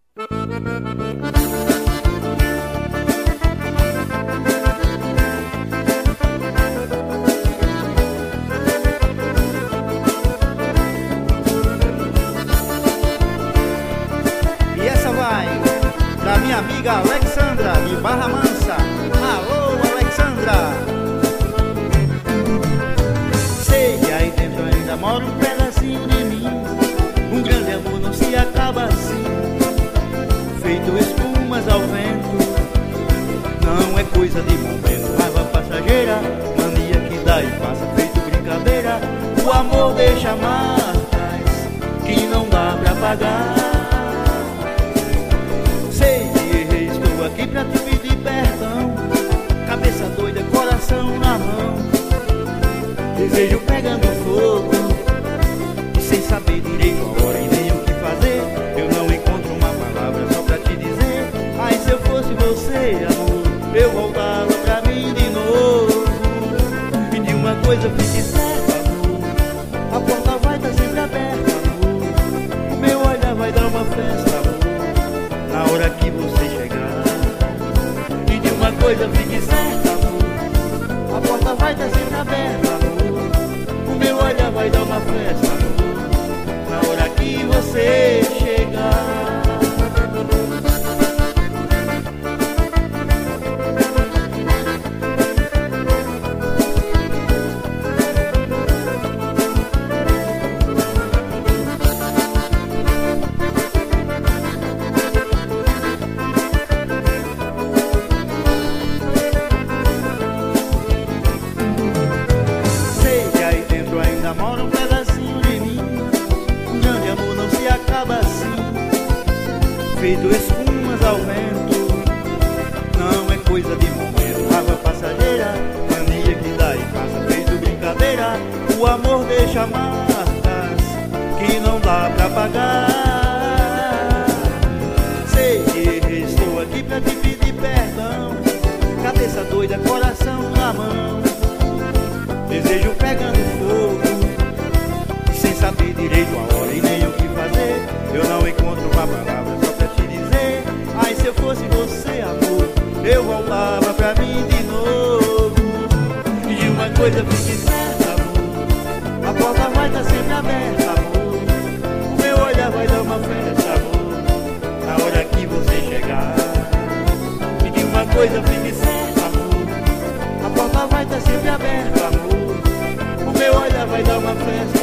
E essa vai pra minha amiga Alexandra de Barra Mansa. Alô, Alexandra! Sei que aí dentro ainda mora um pedacinho de mim. Um grande amor não se acaba assim, feito espumas ao vento. Não é coisa de momento, raiva passageira, mania que dá e passa feito brincadeira. O amor deixa marcas que não dá pra apagar. Sei que errei, estou aqui pra te pedir perdão. Cabeça doida, coração na mão, desejo pegando fogo, e sem saber direito a hora e nem o que fazer. Eu não encontro uma palavra só pra te dizer: ai, se eu fosse você, amor, eu voltava pra mim de novo. E de uma coisa fique certa, amor, a porta vai estar sempre aberta, amor. O meu olhar vai dar uma festa, amor, na hora que você chegar. E de uma coisa fique certa, amor, a porta vai estar sempre aberta, amor. O meu olhar vai dar uma festa, amor, na hora que você chegar. Mora um pedacinho de mim. Um grande amor não se acaba assim, feito espumas ao vento. Não é coisa de momento, água passageira, mania que dá e passa feito brincadeira. O amor deixa marcas que não dá pra apagar. Sei que estou aqui pra te pedir perdão. Cabeça doida, coração na mão, desejo pegando fogo, sem saber direito a hora e nem o que fazer. Eu não encontro uma palavra só pra te dizer: ai, se eu fosse você, amor, eu voltava pra mim de novo. E de uma coisa fique certa, amor, a porta vai estar sempre aberta, amor. O meu olhar vai dar uma festa, amor, na hora que você chegar. E de uma coisa fique certa, amor, a porta vai estar sempre aberta, amor. O meu olhar vai dar uma festa,